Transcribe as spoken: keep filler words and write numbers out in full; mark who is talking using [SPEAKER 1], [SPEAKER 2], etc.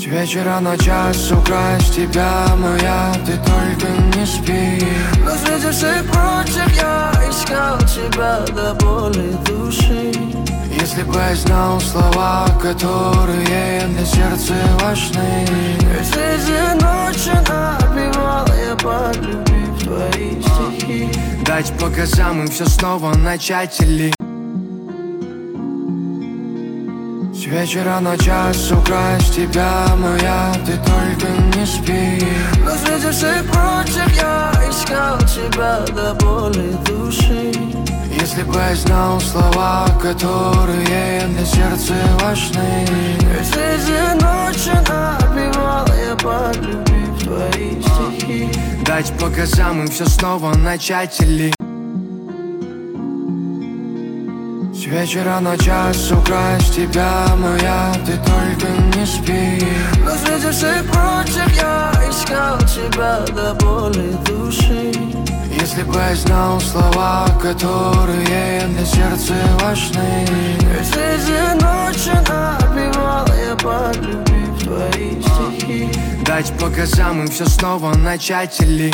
[SPEAKER 1] С вечера на час украсть тебя, моя, ты только не спи.
[SPEAKER 2] Но среди всех прочих я искал тебя до боли души.
[SPEAKER 1] Если бы я знал слова, которые для сердца важны.
[SPEAKER 2] Ведь среди ночи напевал я, полюбив твои стихи.
[SPEAKER 1] Дать по газам и все снова начать или с вечера на час украсть тебя, моя, ты только не спи.
[SPEAKER 2] Но среди всех прочих я искал тебя до боли души.
[SPEAKER 1] Если бы я знал слова, которые для сердца важны.
[SPEAKER 2] Ведь среди ночи напевал я, полюбив твои стихи.
[SPEAKER 1] Дать по газам и все снова начать или с вечера на час украсть тебя, моя, ты только не спи.
[SPEAKER 2] Но среди всех прочих я искал тебя до боли души.
[SPEAKER 1] Если бы я знал слова, которые для сердца важны.
[SPEAKER 2] Ведь среди ночи напевал я, полюбив твои стихи.
[SPEAKER 1] Дать по газам и все снова начать или